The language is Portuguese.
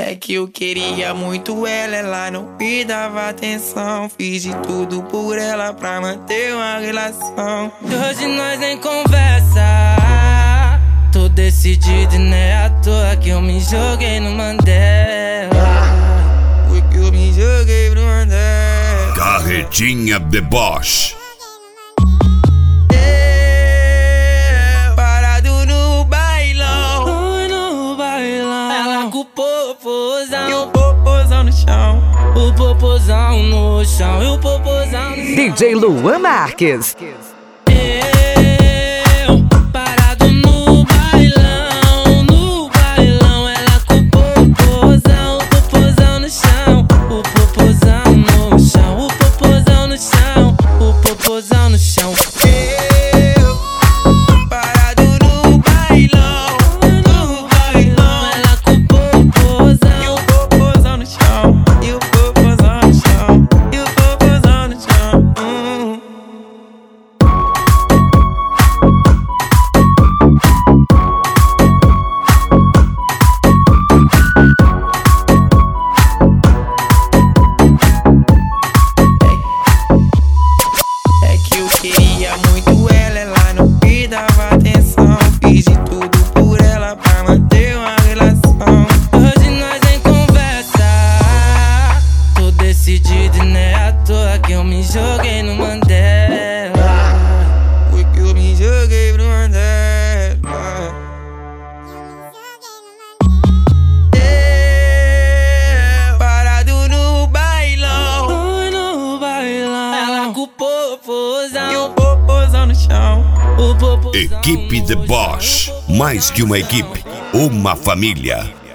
É que eu queria muito ela não me dava atenção. Fiz de tudo por ela pra manter uma relação. Hoje nós nem conversa. Tô decidido e não é à toa que eu me joguei no Mandela. Porque eu me joguei no Mandela. Carretinha The Boss. O popozão e o popozão no chão. O popozão no chão e o popozão no chão. DJ Luan Marques. Eu parado no bailão, ela com o popozão no chão. O popozão no chão, o popozão no chão, o popozão no chão. Queria muito ela não me dava atenção. Fiz de tudo por ela pra manter uma relação. Hoje nós nem conversa. Tô decidido e não é à toa que eu me joguei no Mandela. Porque eu me joguei no Mandela. Parado no bailão, ela com o popozão e o popozão no chão. Equipe The Boss. Mais que uma equipe, uma família.